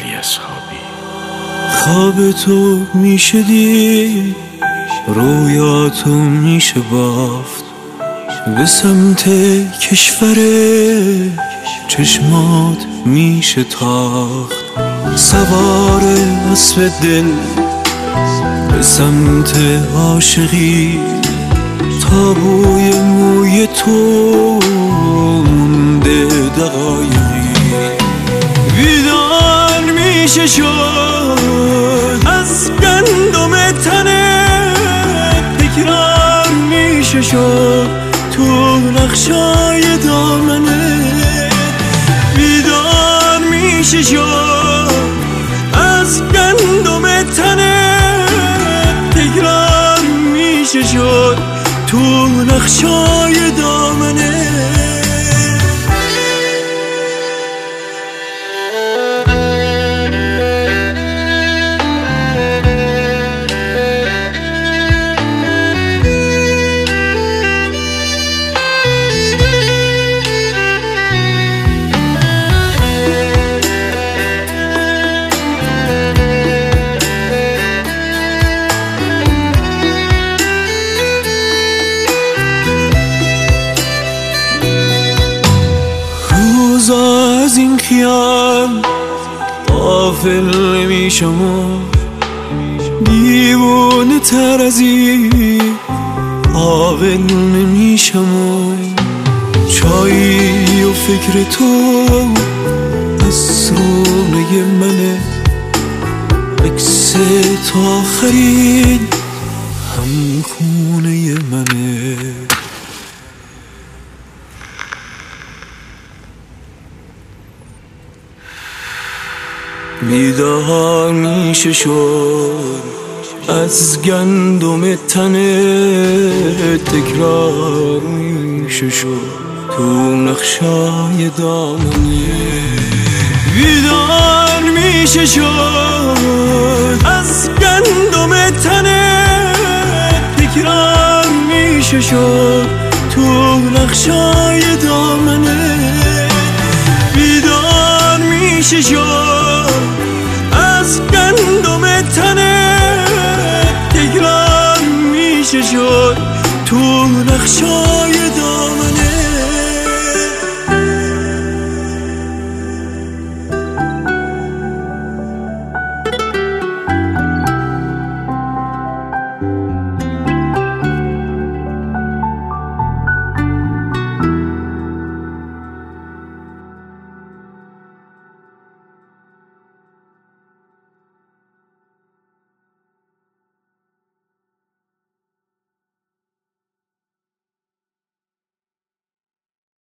اصحابی. خواب تو میشه دید، رویاتو میشه بافت، به سمت کشور چشمات میشه تاخت، سوار اسب دل به سمت عاشقی، تا بوی موی تو مونده دقایقی. بیدار میشه شد از گندم تنت، تکرار میشه شد تو نقشای دامنت. بیدار میشه شد از گندم تنت، تکرار میشه شد تو نقشای دامنت. از این خیال غافل میشم و دیوانه تر از این عاقل نمیشم و چایی و فکر تو از رونه منه، عکس تو آخرین هم خونه منه. بیدار میشه شد از گندم تنت، تکرار میشه شد تو نقشای دامنه. بیدار میشه شد از گندم تنت، تکرار میشه شد تو نقشای دامنه. بیدار میشه شد از گندم تنت، تکرار میشه شد تو نقشای